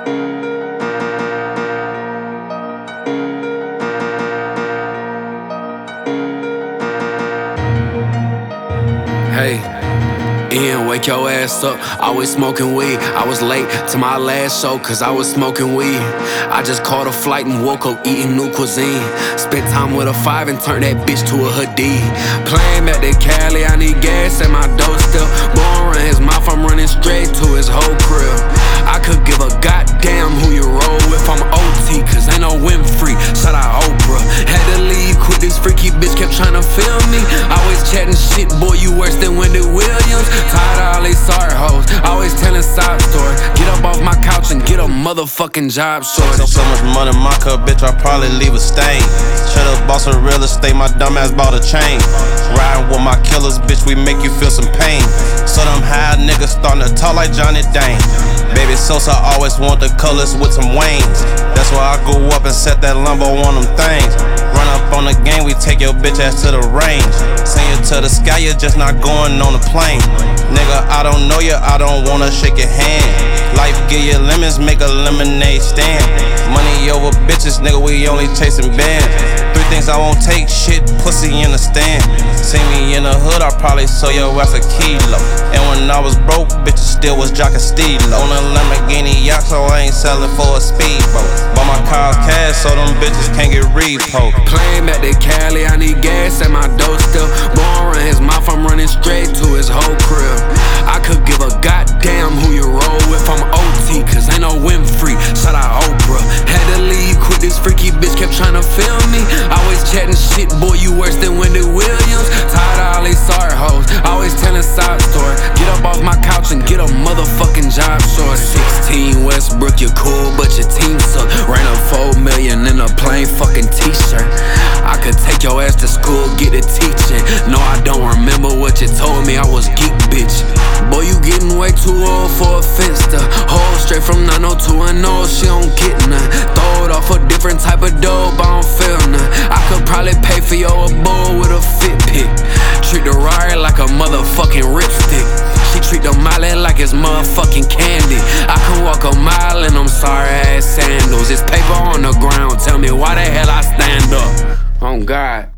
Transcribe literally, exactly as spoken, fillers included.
Hey, Ian, wake your ass up. Always smoking weed. I was late to my last show cause I was smoking weed. I just caught a flight and woke up eating new cuisine. Spent time with a five and turned that bitch to a hoodie. Playing back to Cali, I need gas at my door still. Born around his mouth, I'm running straight to his whole crib. I could give a goddamn who you roll with. I'm O T cause ain't no Winfrey. Shout out Oprah. Had to leave quick, this freaky bitch kept trying to film me. Always chatting shit, boy, you worse than Wendy Williams. Tired of all these sorry hoes, always telling side stories. Get up off my couch and get a motherfucking job short. So, so much money in my cup, bitch, I probably leave a stain. Should've bought some real estate, my dumb ass bought a chain. Riding with my killers, bitch, we make you feel some pain. So them high niggas starting to talk like Johnny Dane. Baby Sosa always want the colors with some wings. That's why I go up and set that Lambo on them things. Run up on the game, we take your bitch ass to the range. Send you to the sky, you're just not going on the plane. Nigga, I don't know you, I don't wanna shake your hand. Life give you lemons, make a lemonade stand. Money over bitches, nigga, we only chasing bands. Three things I won't take, shit, pussy in the stand. See me in the hood, I probably sold your ass a kilo. And when I was broke, bitches still was jockin' Stilo. On a Lamborghini yacht, so I ain't selling for a speedboat. Bought my cars cash, so them bitches can't get repo. Playing back to Cali, I need gas at my door still. Born around his mouth, I'm running straight to his whole crib. I could give a goddamn who you roll with. I'm O T cause ain't no Winfrey. Shout out Oprah. Had to leave quick, this freaky bitch kept trying to film me. Always chatting shit, boy, you worse than Wendy Williams. Tired of all these sorry hoes, always telling side stories. Get up off my couch and get a motherfucking job short. Sixteen Westbrook, you're cool, but your team suck. Ran up four million in a plain fucking t-shirt. I could take your ass to school, get a teaching. No, I don't remember what you told me, I was geek, bitch. Boy, you getting way too old for a Finsta. Hold straight from nine oh to a no, she don't get none. Throw it off a different type of dope, I don't feel none. I could probably pay for your bull with a fit pick. Treat the Rari like a motherfucking ripstick. She treat the Molly like it's motherfucking candy. I can walk a mile in them sorry ass sandals. It's paper on the ground, tell me why the hell I stand up. Oh God.